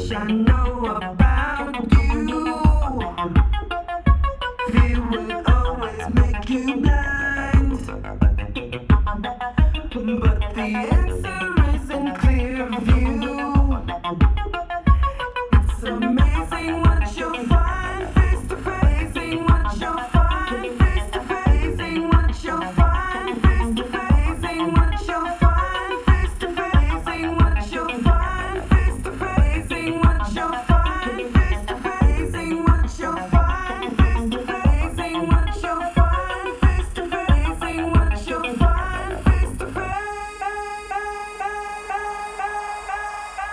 much I know about you. Fear will always make you blind, but the answer is in clear view. It's amazing what you'll find face to face. Amazing what you'll find face to face. Amazing what you'll find face to face. Amazing what you'll find face to face. Amazing what you'll find face to face. Amazing what you'll find face to face. Amazing what you'll find face to face. Amazing what you'll find face to face. Amazing what you'll find face to face.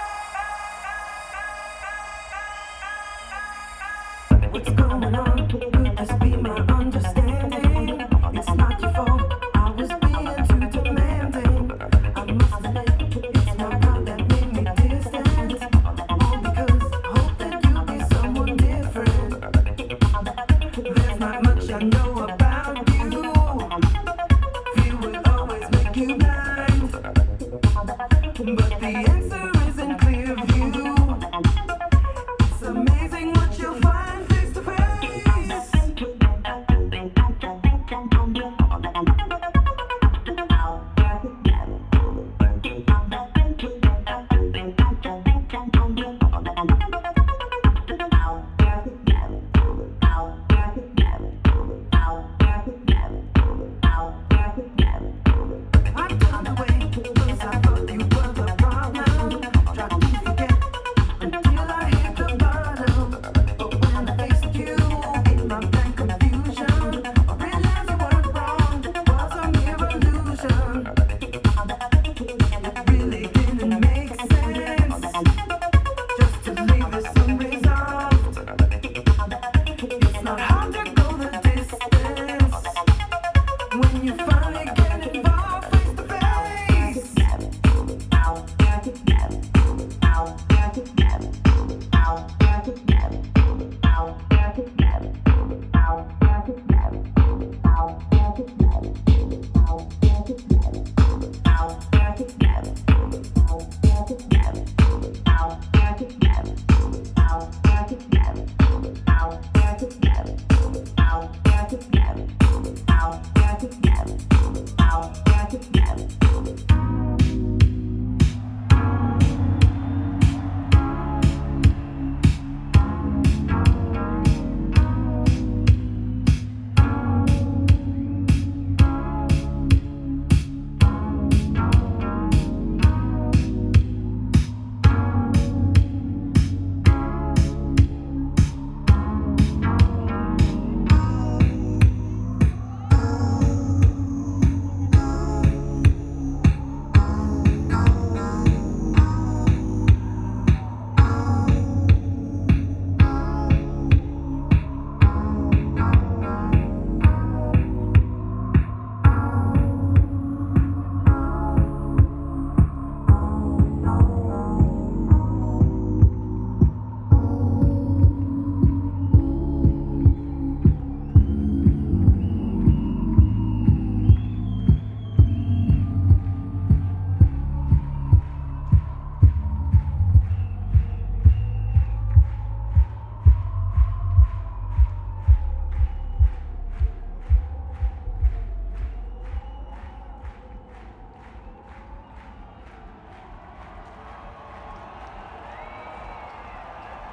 What's going on?